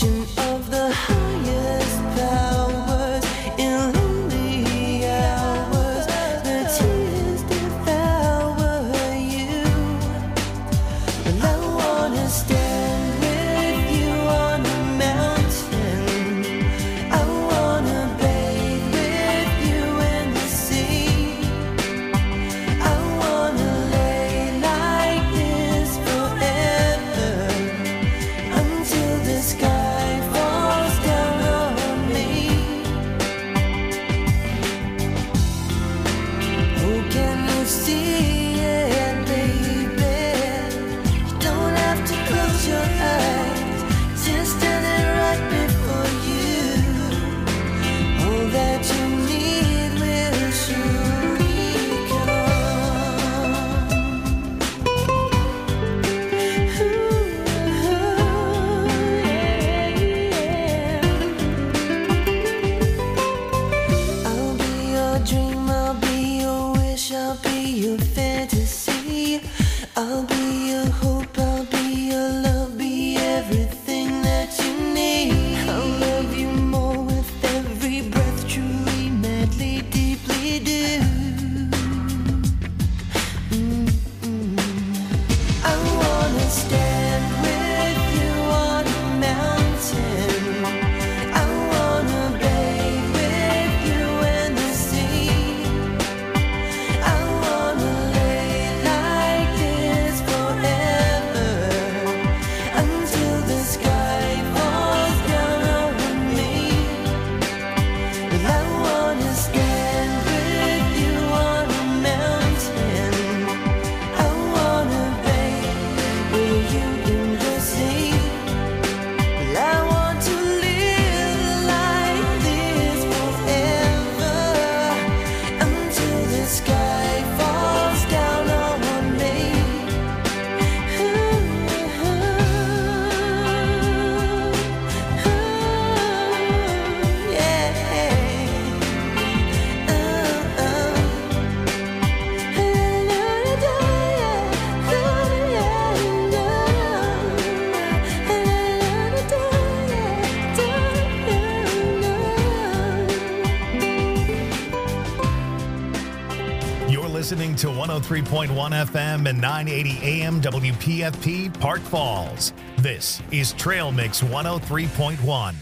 Listening to 103.1 FM and 980 AM WPFP Park Falls. This is Trail Mix 103.1.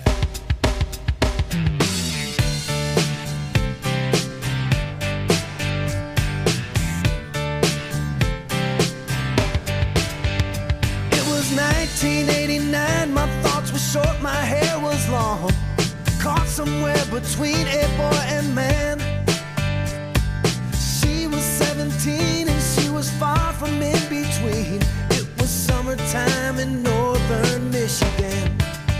It was 1989, my thoughts were short, my hair was long. Caught somewhere between a boy and man. She was 17 and she was far from in between. It was summertime in northern Michigan.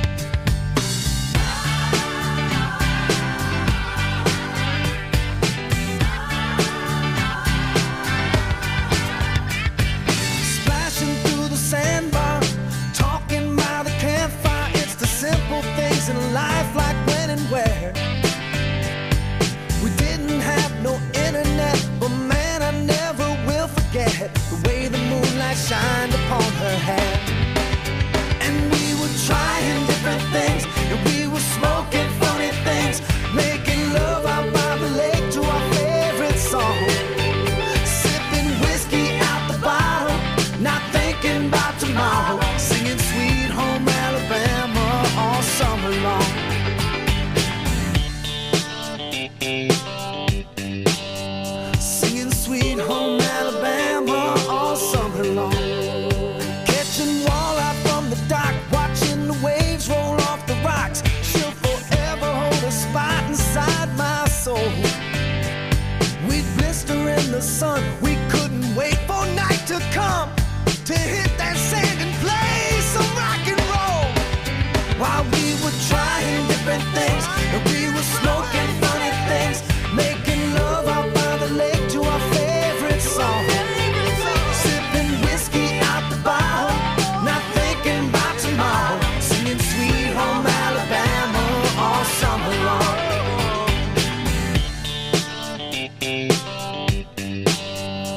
Splashing through the sandbar, talking by the campfire. It's the simple things in life, like when and where. We didn't have no internet, but man, I never will forget the way the moonlight shined upon her hair. And we were trying different things, and we were smoking funny things, making love out by the lake to our favorite song, sipping whiskey out the bottle, not thinking about tomorrow, singing Sweet Home Alabama all summer long. Singing Sweet Home Alabama all summer long. Catching walleye from the dock, watching the waves roll off the rocks. She'll forever hold a spot inside my soul. We'd blister in the sun, we couldn't wait for night to come to hit that sand and play some rock and roll. While we were trying different things, and we were smoking funny things, making love out by the lake to our favorite song, sipping whiskey out the bottle, not thinking about tomorrow, singing Sweet Home Alabama all summer long.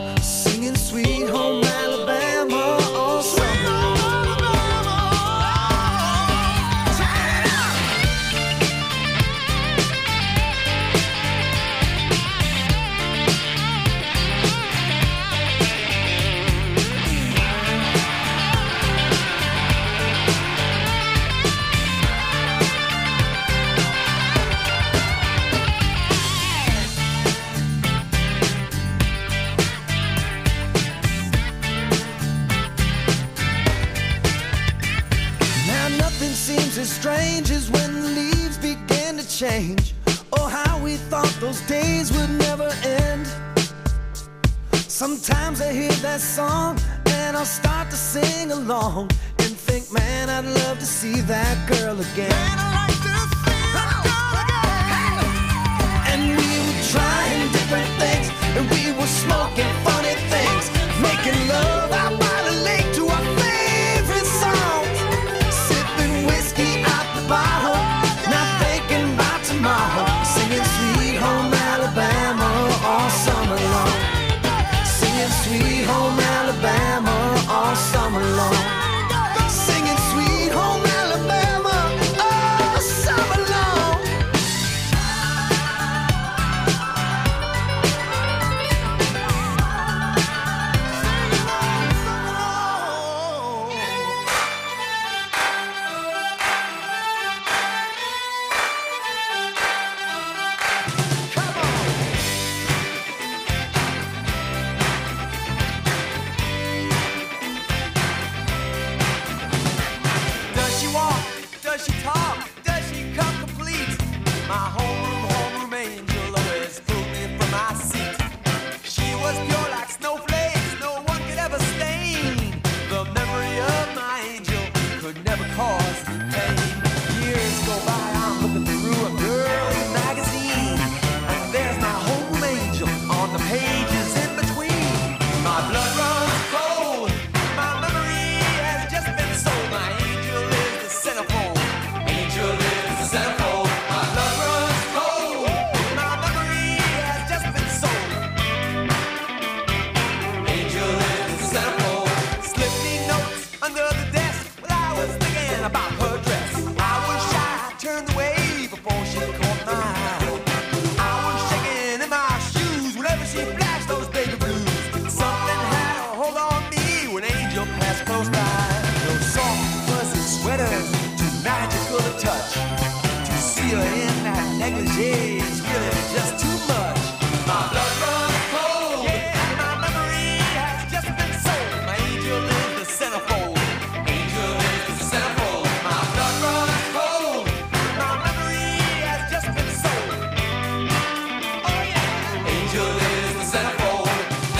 strange is when the leaves began to change. Oh, how we thought those days would never end. Sometimes I hear that song and I'll start to sing along and think, man, I'd love to see that girl again. Man, I'd like to see that girl again. And we were trying different things, and we were smoking funny things, making love out by the lake to our favorite songs, sipping whiskey out the bottle, not thinking about tomorrow, singing Sweet Home Alabama all summer long, singing Sweet Home Alabama all summer long, singing Sweet Home Alabama all summer long. Does she walk? Does she talk? Does she come complete? My homeroom angel always pulled me from my seat. She was pure like snowflakes, no one could ever stain. The memory of my angel could never cause me pain. Years go by, I'm looking through a girly magazine, and there's my homeroom angel on the pages in between. My blood runs cold, my memory has just been sold. My angel is the centerfold. Angel is the centerfold. My blood runs cold. My memory has just been sold. Angel is the centerfold. Slipped me notes under the desk while I was thinking about her dress. I was shy, turned away before she caught my eye. I was shaking in my shoes whenever she flashed those baby blues. Something had a hold on me when Angel passed close by. Those soft, fuzzy sweaters, too magical to touch. To see her in that negligee is really just too much. My blood runs cold. Yeah, my memory has just been sold. My angel is the centerfold. Angel is the centerfold. My blood runs cold. My memory has just been sold. Oh yeah. Angel is the centerfold.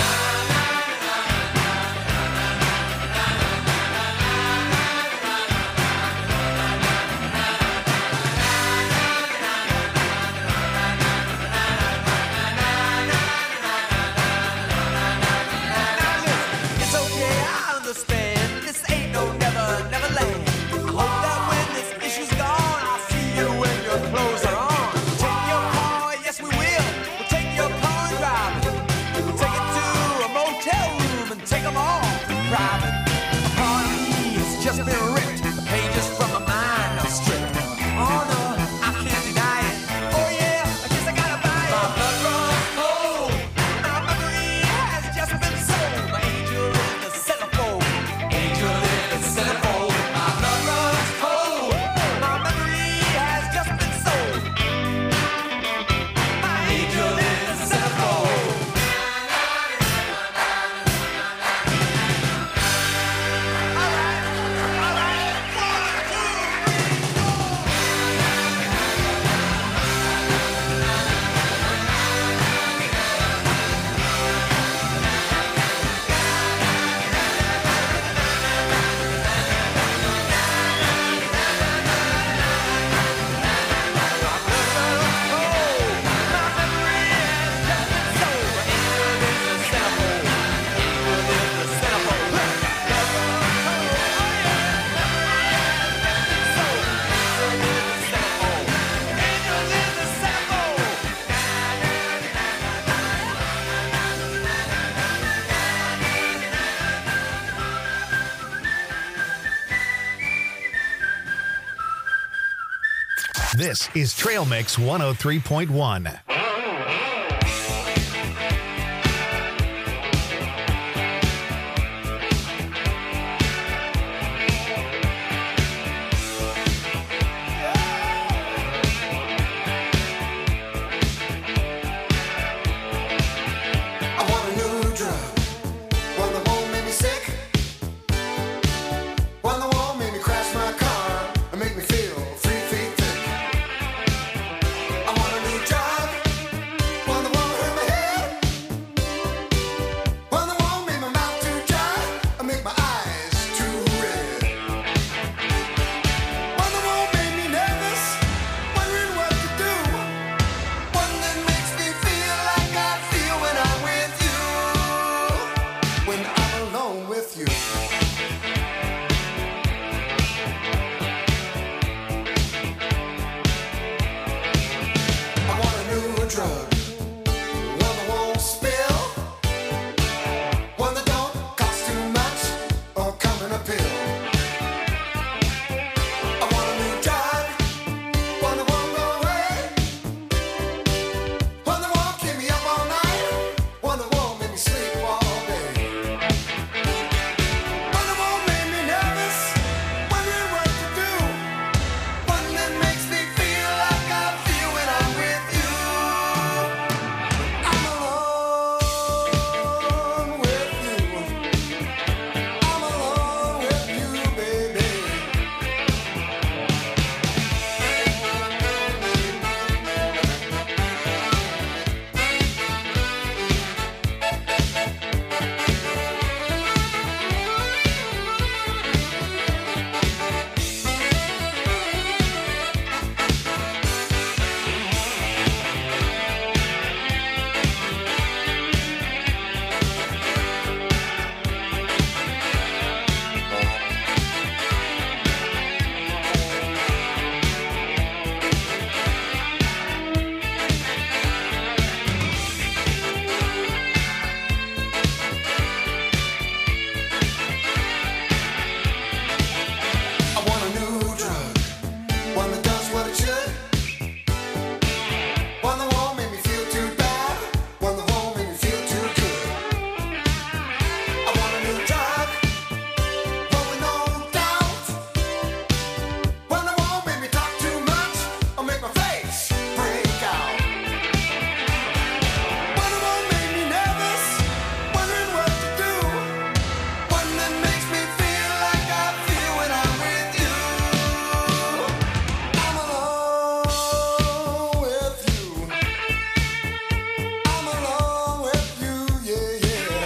It's okay, I understand. This ain't no never, never land. I hope that when this issue's gone, I'll see you when your clothes are on. Take your car, yes we will. We'll take your car and drive it. We'll take it to a motel room and take 'em all private. A part of me has just been ripped. The pages from my mind are stripped. Oh no, I can't deny it. Oh yeah, I guess I gotta buy it. My blood runs cold. My memory has just been sold. My angel is the centerfold. Angel is the centerfold. My blood runs cold. My memory has just been sold. My angel is the centerfold. All right, all right. 103.1. This is Trail Mix 103.1. One that won't make me crash my car and make me feel just what it should. When the war made me feel too bad, when the war made me feel too good. I want a new drug, but with no doubt. When the war made me talk too much, or make my face break out. When the war made me nervous, wondering what to do. When it makes me feel like I feel when I'm with you. I'm alone with you. I'm alone with you, yeah, yeah.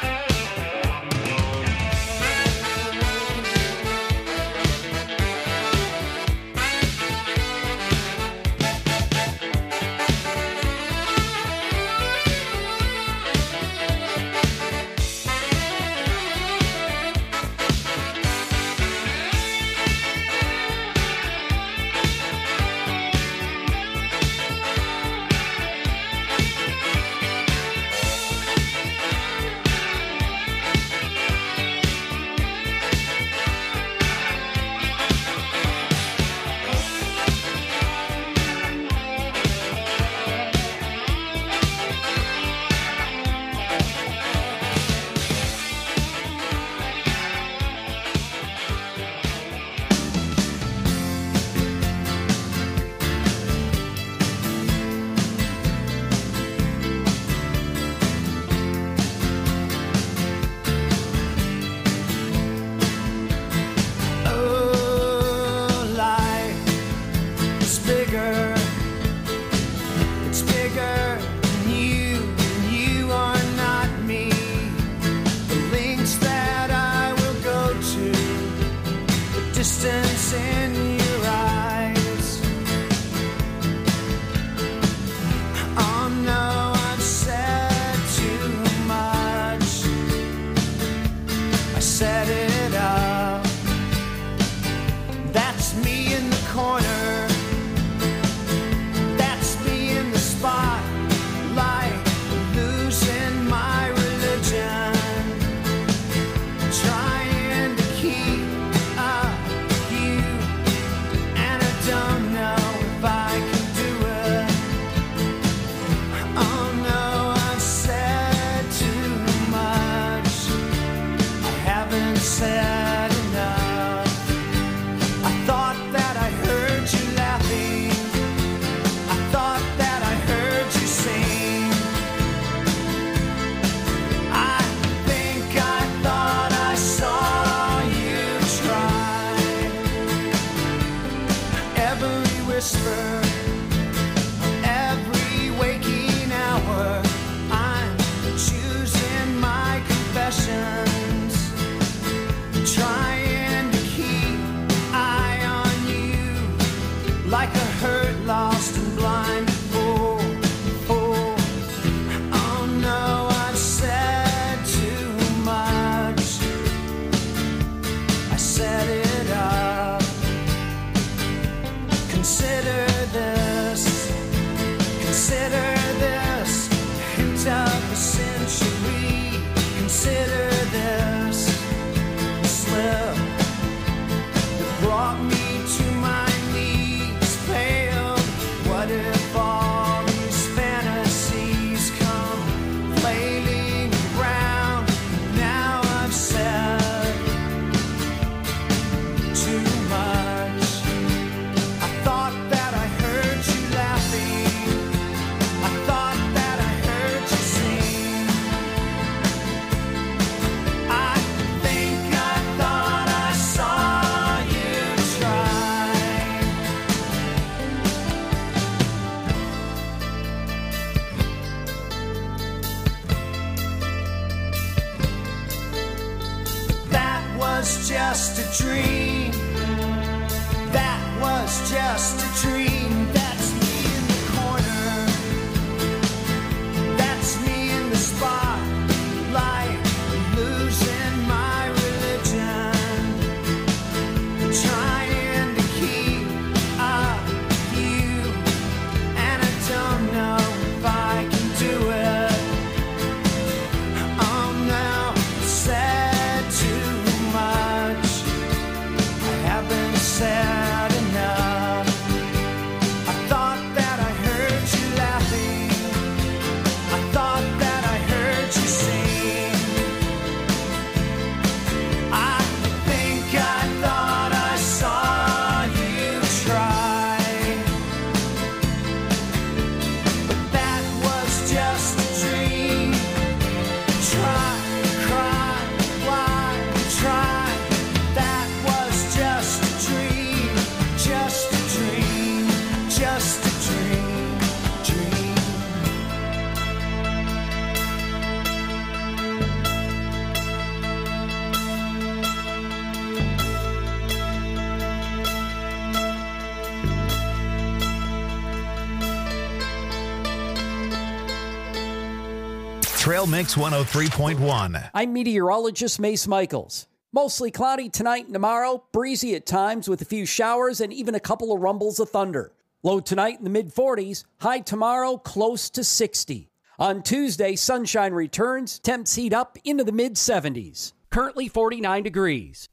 Oh, life is bigger. It's bigger than you, and you are not me. The lengths that I will go to, the distance in your eyes. Oh no, I've said too much. I set it up. That's me in the corner. That's me in the spotlight, losing my religion, trying to keep up with you, and I don't know if I can do it. Oh no, I've said too much. I haven't said enough. I thought that I heard you laughing. I thought that I heard you sing. I think I thought I saw you try. Every whisper, every waking hour, I'm choosing my confessions, trying to keep eye on you, like a hurt, lost and blind fool. Oh no, I've said too much. I set it up. Consider this. Consider this. Hint of the century. Consider this. Slip that brought me to my knees, pale. What if all these fantasies come flailing around? Now I've said too much. I thought that I heard you laughing. I thought that I heard you sing. I think I thought I saw you try. That was just a dream. That was just a dream. That's me in the corner. That's me in the spotlight, losing my religion, trying to keep up with you, and I don't know if I can do it. Oh no, said too much. Trail Mix 103.1. I'm meteorologist Mace Michaels. Mostly cloudy tonight and tomorrow, breezy at times with a few showers and even a couple of rumbles of thunder. Low tonight in the mid-40s, high tomorrow close to 60. On Tuesday, sunshine returns, temps heat up into the mid-70s. Currently 49 degrees.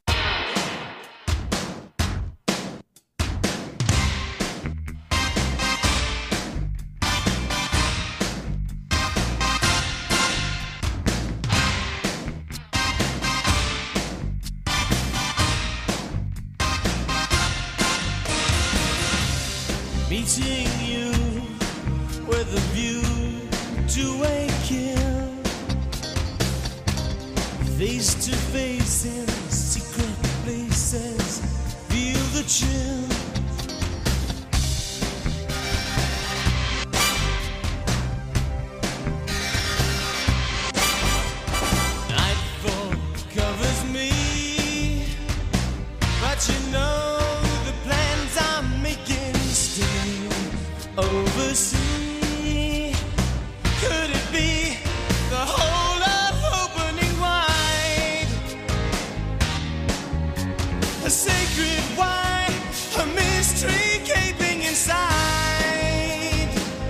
Meeting you with a view to a kill, face to face in secret places, feel the chill. Nightfall covers me, but you know the plans I'm making still oversee. Could it be the whole of opening wide? A sacred why, a mystery gaping inside.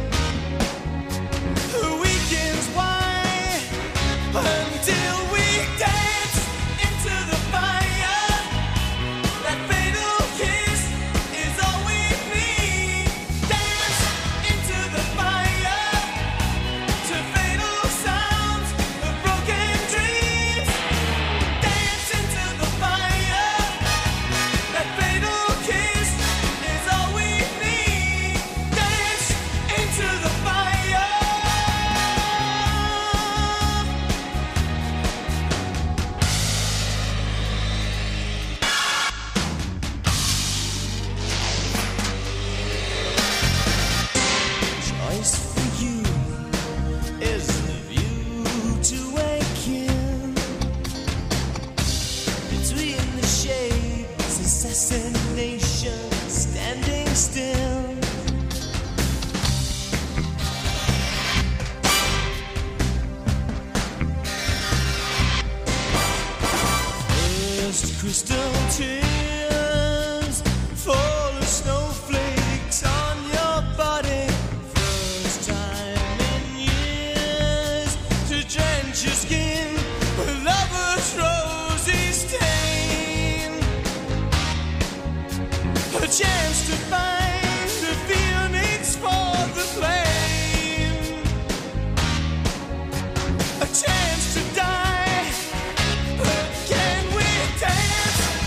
The weekends why, until we dance into the fire. That fatal kiss is all we need. Dance into the fire to fatal sounds of broken dreams. Dance into the fire. That fatal kiss is all we need. Dance into the fire. Choice for you is the view to a kill. Between the shades, assassination standing still. First crystal tears fall as snowflakes on your body. First time in years to drench your skin with lover's rosy stain. A chance to find the phoenix for the flame. A chance to die, but can we dance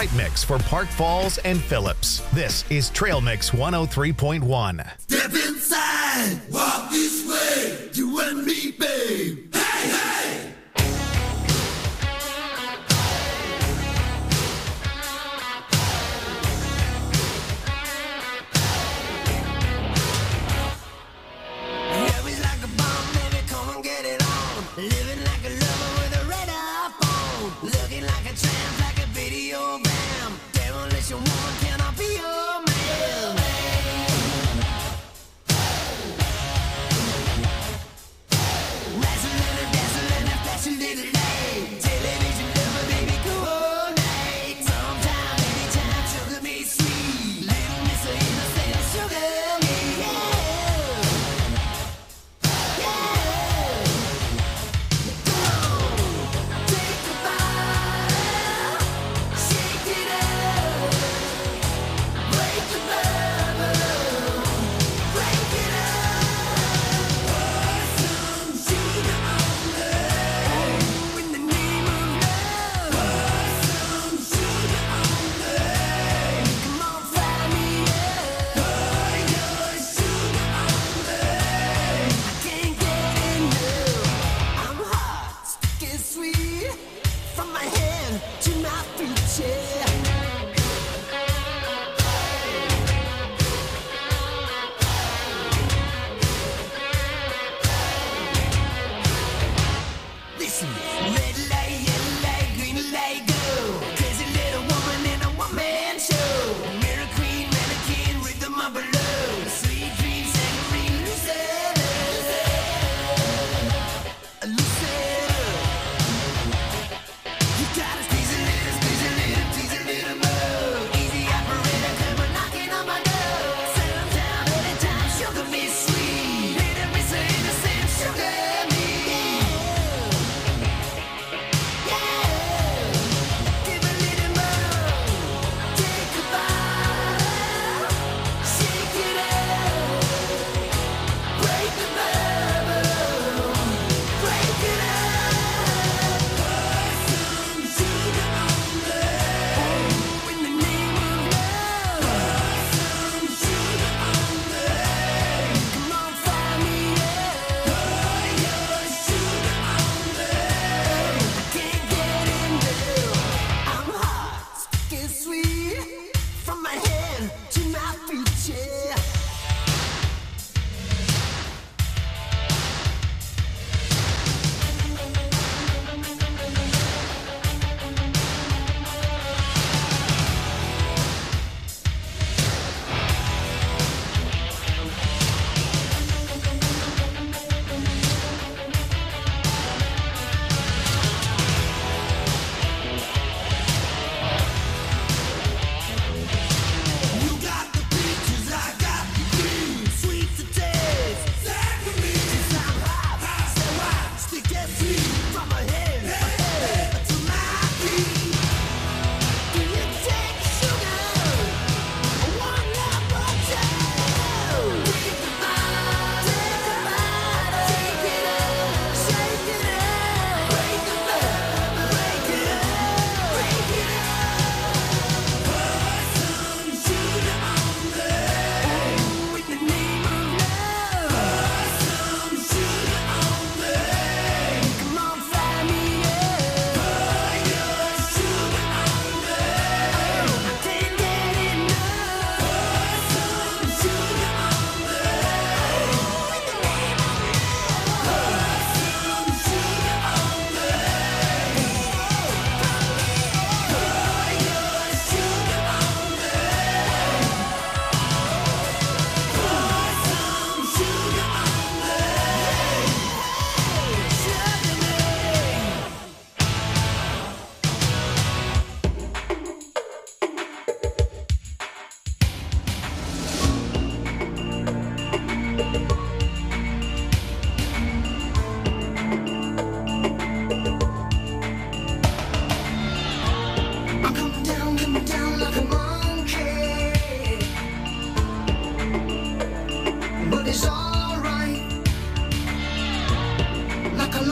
right mix for Park Falls and Phillips. This is Trail Mix 103.1. Step inside, walk this way, you and me, babe. Hey, hey! Living like a lover with a radar phone. Looking like a tramp, like a video bam. Demolition woman, can I be your man? Wrestling and dancing and flashing little light. Television lover, baby, go all night. Sometime, anytime, sugar me sweet. Little Miss Innocent, sugar me, yeah.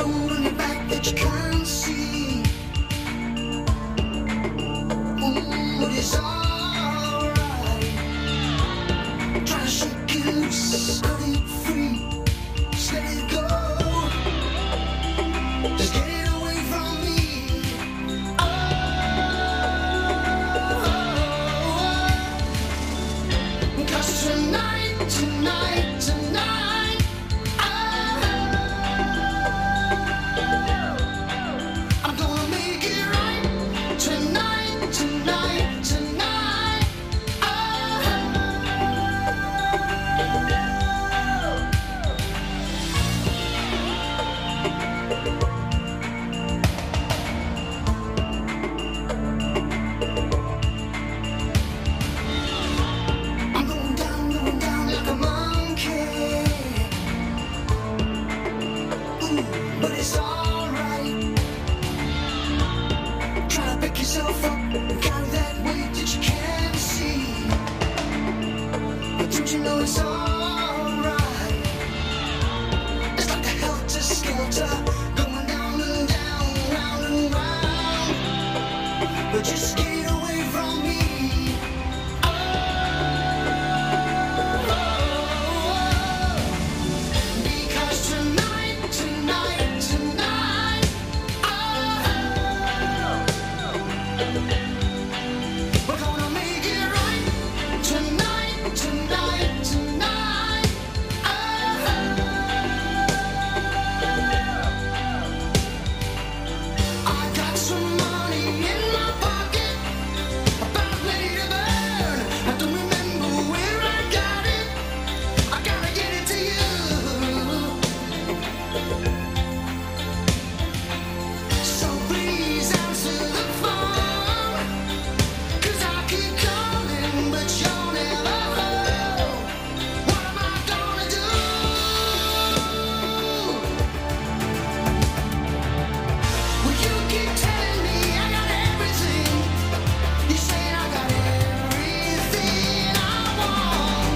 that you can't see. Ooh. Cut it free, just let it go. Just get it away from me. Cause tonight, I'm gonna make it right. Tonight, I'm going down like a monkey. Ooh, but it's alright. Try to pick yourself up and carry that weight that you can't see. But don't you know it's alright? It's like a helter-skelter going down and down, round and round. But just get away from me. Because tonight, we're gonna make it right. Tonight, I got some money in my pocket, about ready to burn. I don't remember where I got it. I gotta get it to you. So please answer the phone, 'cause I keep calling, but you're never home. What am I gonna do? Well, you keep telling me I got everything. You saying I got everything I want.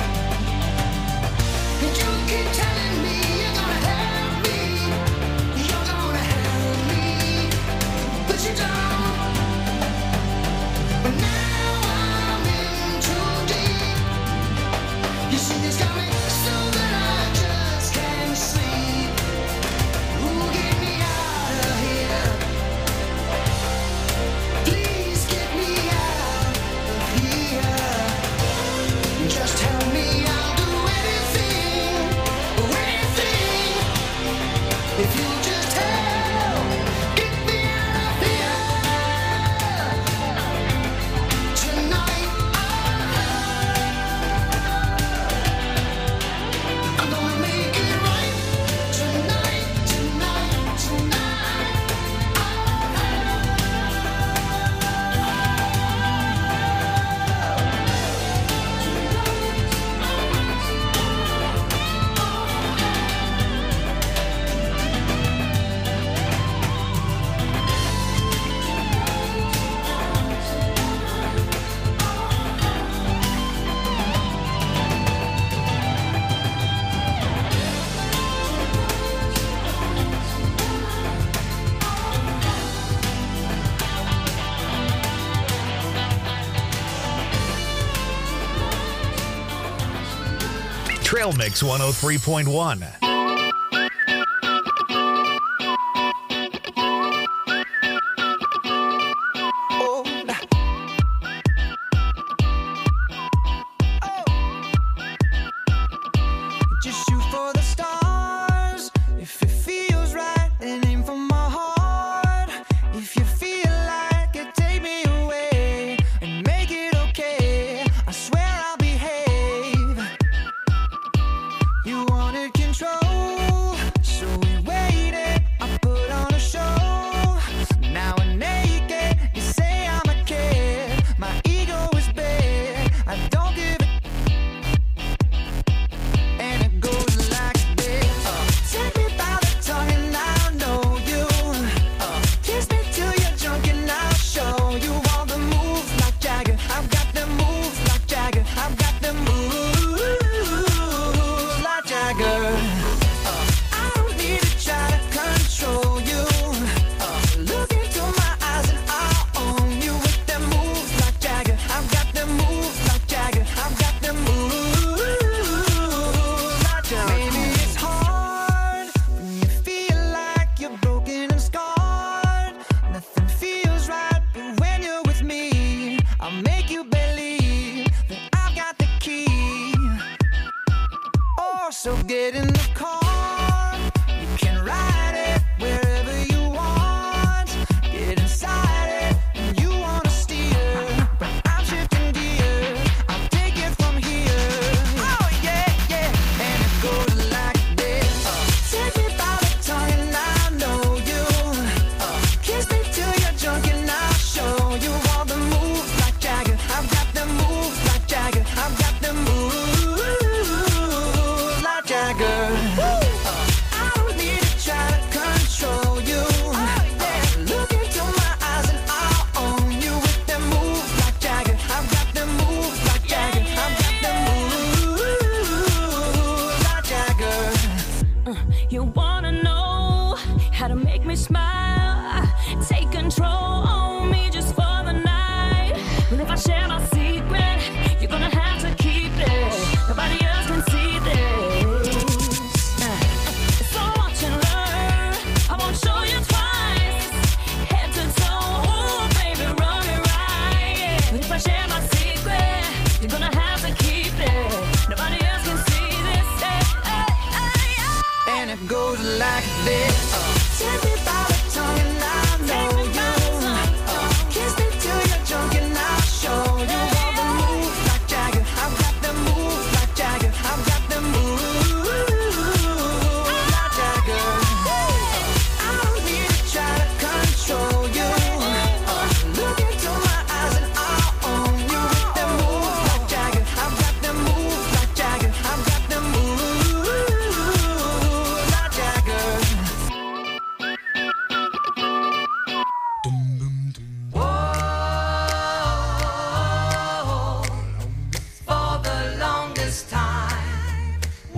And you keep telling me you're gonna help me. You're gonna help me, but you don't. But now I'm in too deep. You see this coming so that I just can't sleep. Ooh, get me out of here. Please get me out of here. Just tell me I'll do anything. If you just help, get me out of here. Tonight, I'm gonna make it right. Tonight. Trail Mix 103.1. Just shoot for the stars. If it feels right, and aim for my heart. If you feel like it, take me away and make it okay. I swear I'll behave. You wanted control. So get in the car, you can ride it wherever you want. Get inside it, and you wanna steer, but I'm shifting gears. I'll take it from here. Oh yeah, yeah, and it goes like this. Take me by the tongue and I know you. Kiss me till you're drunk and I'll show you all the moves like Jagger. I've got the moves like Jagger. I've got the moves like Jagger. I don't need to try to control you. Look into my eyes and I'll own you with them moves like Jagger. I've got them moves like Jagger. I've got them moves like Jagger. You wanna know how to make me smile? Take control on me just for the night. Well, if I share my secret, you're gonna have to keep it. Nobody else can see this. So watch and learn. I won't show you twice. Head to toe, oh baby, run it right. But if I share my secret, you're gonna have to keep it. Nobody else can see this. And it goes like this. Take me by the tongue and I know you. Kiss me till you're drunk and I'll show you all the moves like Jagger. I've got the moves like Jagger. I've got the moves like Jagger. I don't need to try to control you. Look into my eyes and I'll own you with the moves like Jagger. I've got the moves like Jagger. I've got the moves like Jagger. Whoa, for the longest time.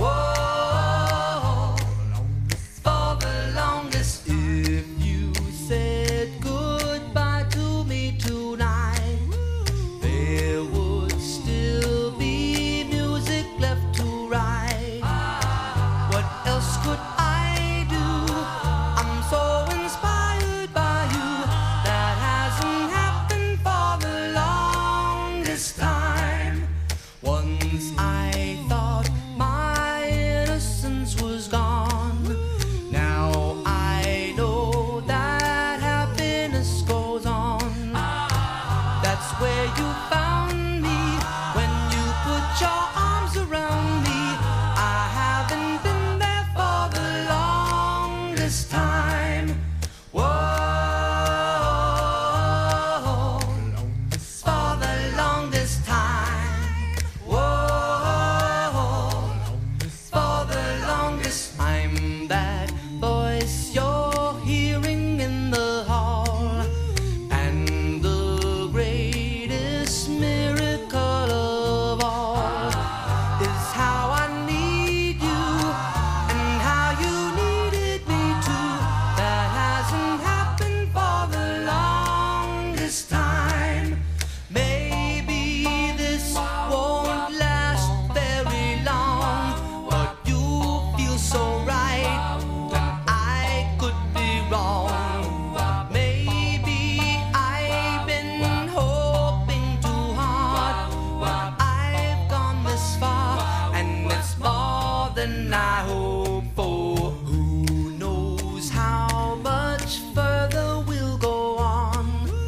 Whoa, for the longest. If you said goodbye to me tonight, there would still be music left to write. What else could I do? I'm so inspired by you. That hasn't happened for the longest time. Once I thought my innocence was gone. Now I know that happiness goes on. That's where you found me when you put your arms around me. I haven't been there for the longest time. Whoa, for the longest time. Whoa, for the longest. I'm that voice you're hearing in the hall, and the greatest miracle of all is how I need you and how you needed me too. That hasn't happened for the longest time. Maybe this won't last very long, but you feel so right, and I could be wrong. Maybe I've been hoping too hard, but I've gone this far, and it's more than I hoped for. Who knows how much further we'll go on?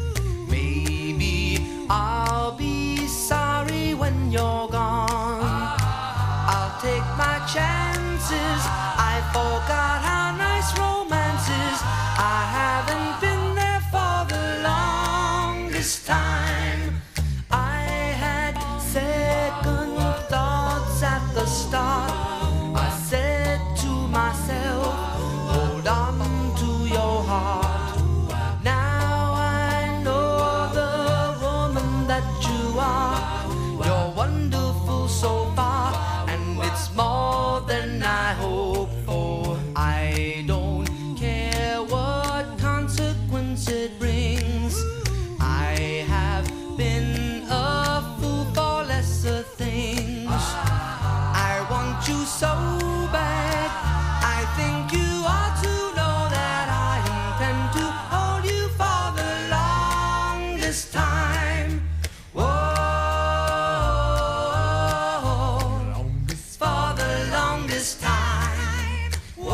Maybe I'll be sorry when you're gone. I'll take my chances. I forgot how nice romance is. I haven't been there for the longest time. I had second thoughts at the start. I said to myself, hold on to your heart. Now I know the woman that you are. You're wonderful so far, and it's more than I hoped for. I don't care what consequence it brings. I have been a fool for lesser things. I want you so bad. I think you ought to know that I intend to hold you for the longest time. Whoa, for the longest longest time.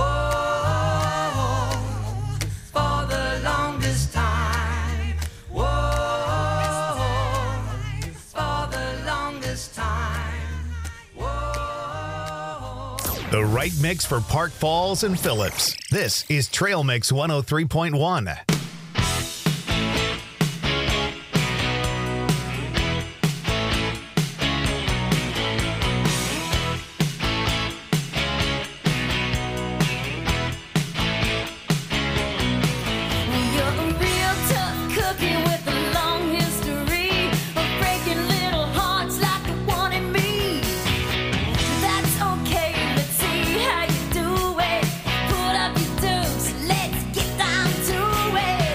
Whoa, for the longest time. Whoa, for the longest time. Whoa. The right mix for Park Falls and Phillips. This is Trail Mix 103.1. Let's get down to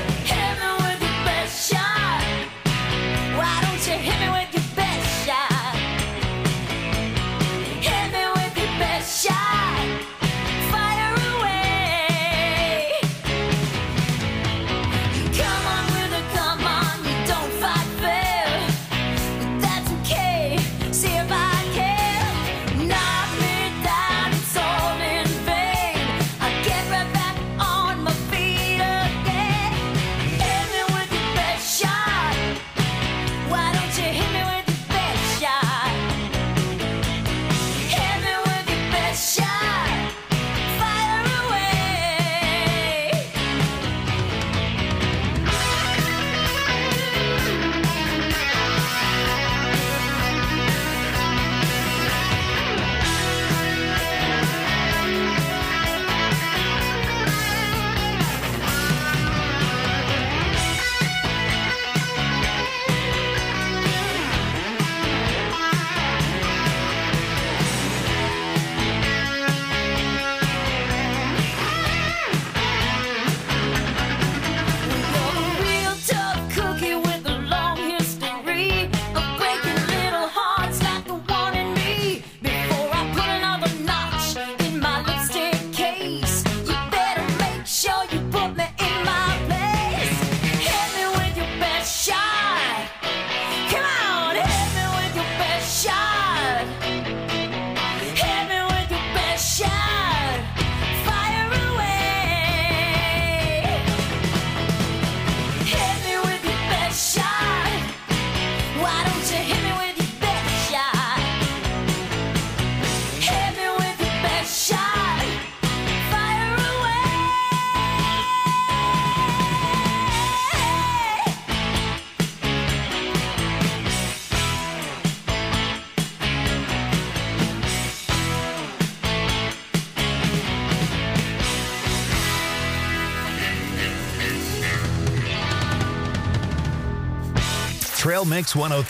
Trail Mix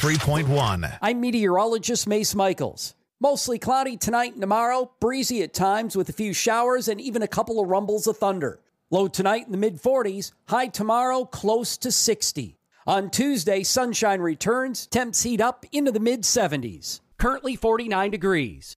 103.1. I'm meteorologist Mace Michaels. Mostly cloudy tonight and tomorrow, breezy at times with a few showers and even a couple of rumbles of thunder. Low tonight in the mid-40s, high tomorrow close to 60. On Tuesday, sunshine returns, temps heat up into the mid-70s. Currently 49 degrees.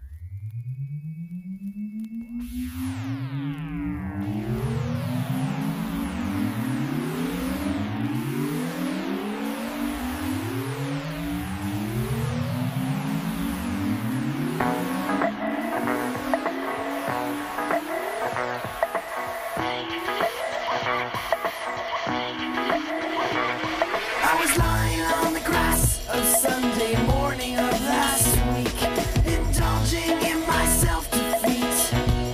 I was lying on the grass of Sunday morning of last week, indulging in my self-defeat.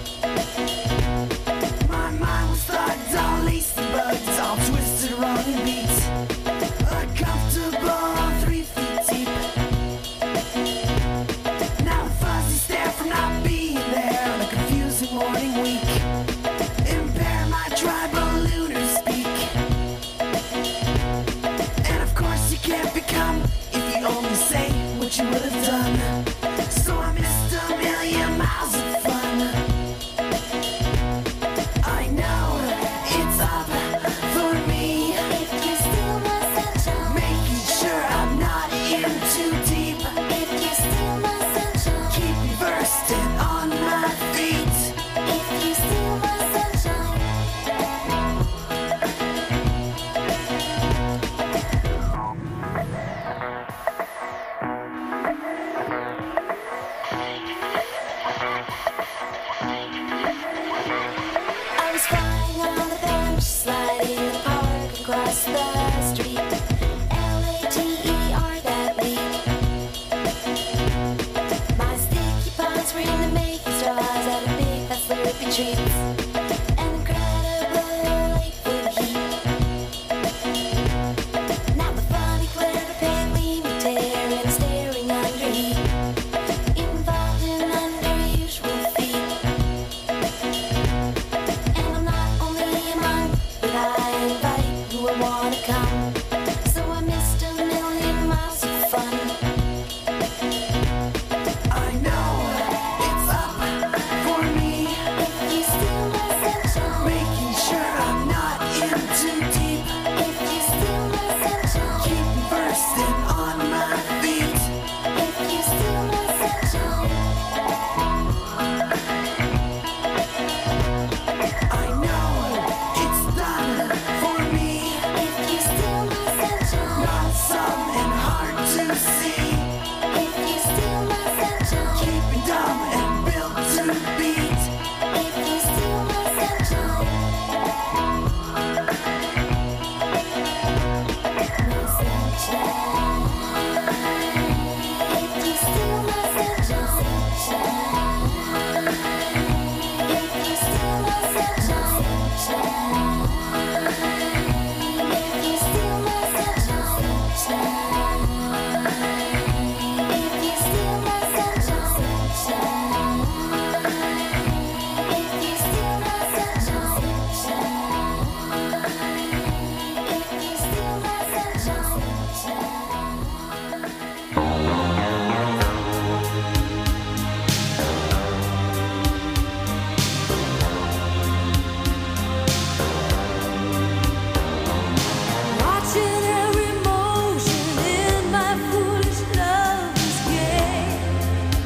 My mind was fogged, all laced and bugged, all twisted, wrong and beat. Uncomfortable, 3 feet deep. Now a fuzzy stare from not being there on a confusing morning week. Impair my tribal lunar speak. And of course you can't become if you only say what you would have done. So I missed a million miles of fun. I know it's up for me, If you steal my sunshine, making sure I'm not in too deep. if you steal my sunshine, Keep me versed and on my feet. if you steal my sunshine, treats. An incredible Lakewood heat. Now the funny glare of palely tearing, staring under heat, involved in unusual feet. And I'm not only a monk, but I invite who I wanna come. So I missed a million miles of fun. I know it's up for me, If you steal my sunshine, making sure I'm not in too deep. if you steal my sunshine, Keep bursting on my feet. if you steal my sunshine, I know it's done for me. if you steal my sunshine, Not some and hard to see. if you steal my sunshine, Keeping dumb and built to beat. if you steal my sunshine, my sunshine, if you steal my sunshine, if you steal my sunshine, if you steal my sunshine, if you steal my sunshine, if you steal my watching every motion in my foolish love's game.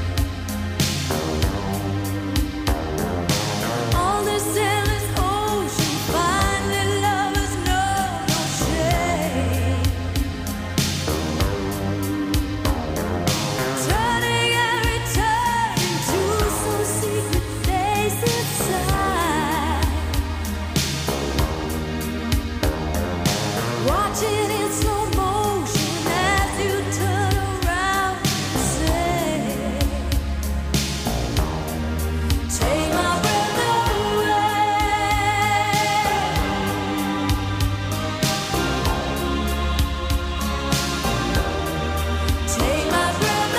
On this endless ocean, finally lovers know no shame. Turning and returning to some secret place inside. Watching in slow motion as you turn around and say, take my breath away. Take my breath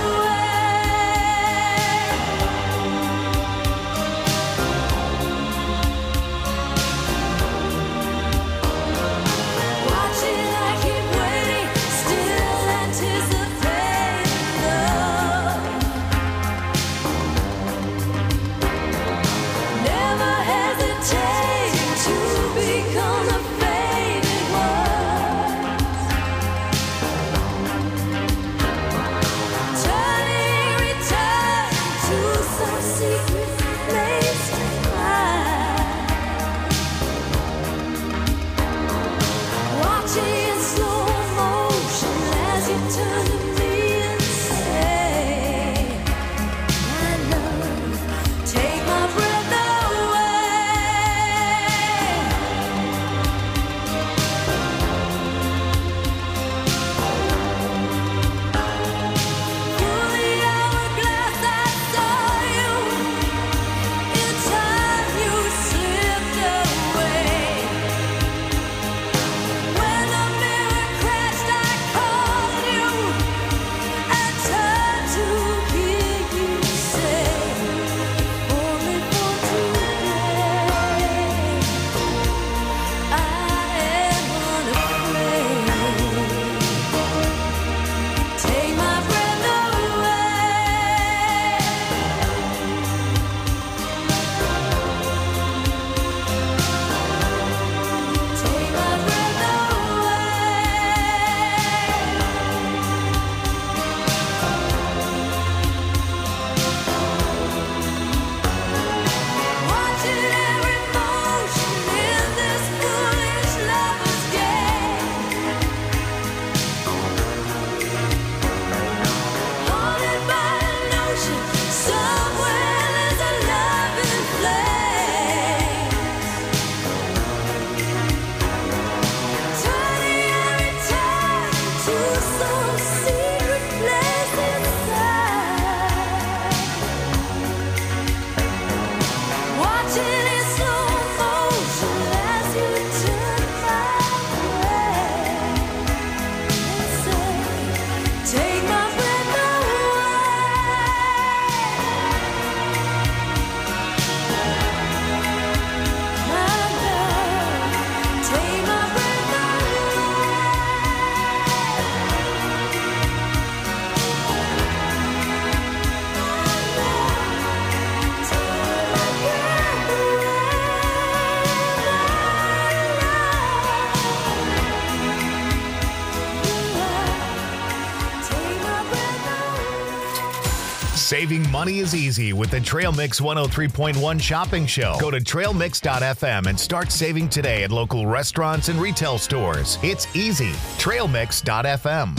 away. Watching, I keep waiting, still anticipating love. Never hesitating to become the faded one. Turning, returning to some secret place to hide. Watching in slow motion as you turn to me and say, my love, take my breath away. Through the hourglass I saw you in Saving money is easy with the Trail Mix 103.1 shopping show. Go to trailmix.fm and start saving today at local restaurants and retail stores. It's easy. Trailmix.fm.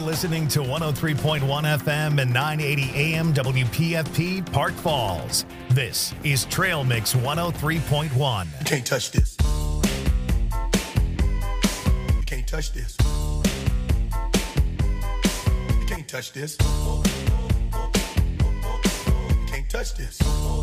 listening to 103.1 FM and 980 AM WPFP Park Falls. This is Trail Mix 103.1. You can't touch this. You can't touch this. You can't touch this. You can't touch this.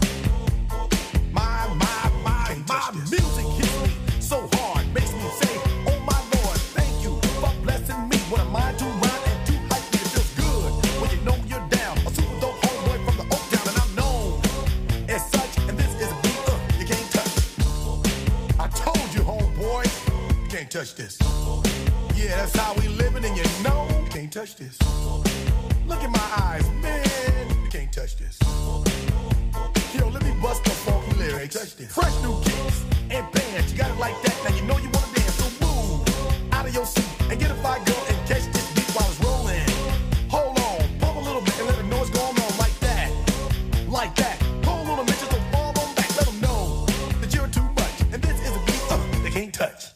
My music hits me so hard, makes me say, oh my Lord, thank you for blessing me. What am I to rhyme and too hype me? It feels good when you know you're down. A super dope homeboy from the Oak Town, and I'm known as such. And this is a beat you can't touch. I told you, homeboy, you can't touch this. Yeah, that's how we living, and you know you can't touch this. Look in my eyes, man, you can't touch this. Yo, let me bust the funky lyrics. Fresh new kicks and bands, you got it like that. Now you know you wanna dance, so move out of your seat and get a fire girl and catch this beat while it's rolling. Hold on, pump a little bit and let them know what's going on like that, like that. Hold on a minute, just don't fall on back. Let them know that you're too much, and this is a beat they can't touch.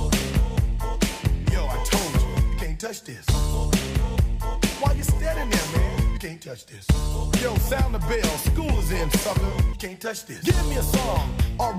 Yo, I told you, you can't touch this. Why you standing there, man? You can't touch this. Yo, sound the bell. School is in, sucker. You can't touch this. Give me a song.